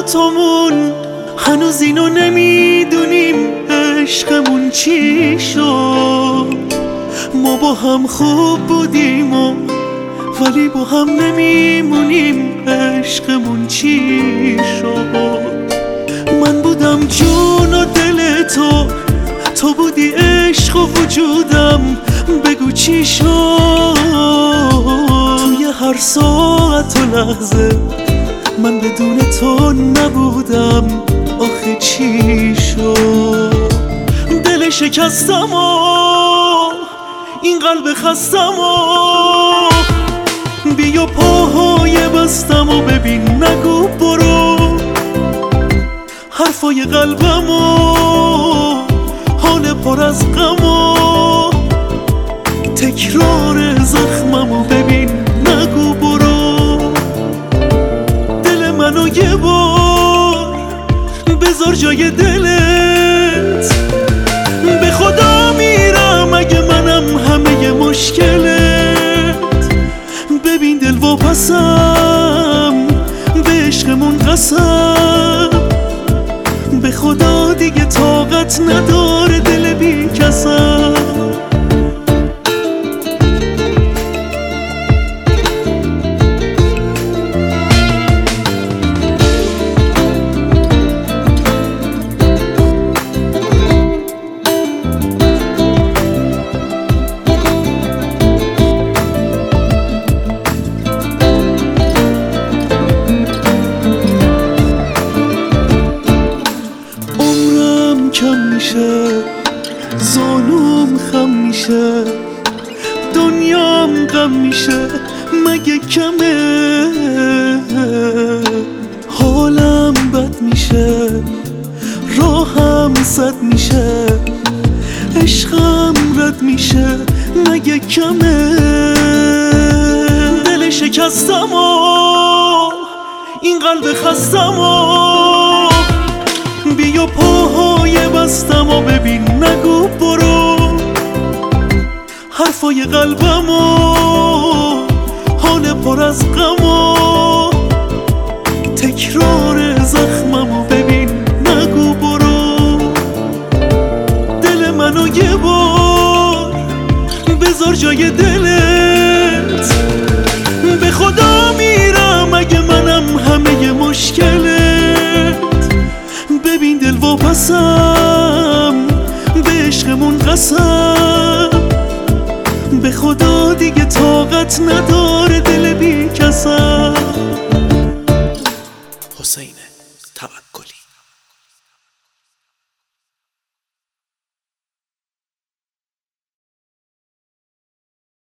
دوتامون هنوز اینو نمیدونیم عشقمون چی شد. ما با هم خوب بودیم ولی با هم نمیمونیم عشقمون چی شد. من بودم جون و دل تو بودی عشق و وجودم، بگو چی شد. توی هر ساعت و لحظه من بدون تو نبودم، آخه چی شد. دل شکستم و این قلب خستم و بیا پاهای بستم و ببین نگو برو. حرفای قلبم و حال پر از غم و تکرار زخمم و ببین نگو برو. دل منو یه بار بذار جای دلت، به خدا میرم اگه منم همه مشکلت. ببین دل واپسم به عشقمون قسم، به خدا دیگه طاقت نداره دل بی کسم. کم میشه زانوم خم میشه، دنیام غم میشه مگه کمه. حالم بد میشه راهم سد میشه، عشقم رد میشه مگه کمه. دل شکستم و این قلب خستم و بیا پاهای بستم و ببین نگو برو. حرفای قلبم و حال پر از غم و تکرار زخمم و ببین نگو برو. دل منو یه بار بذار جای دلت، به خدا میرم اگه منم همه مشکلت. ببین دل واپسم به عشقمون قسم، به خدا دیگه طاقت نداره دل بی کسم. حسین تبت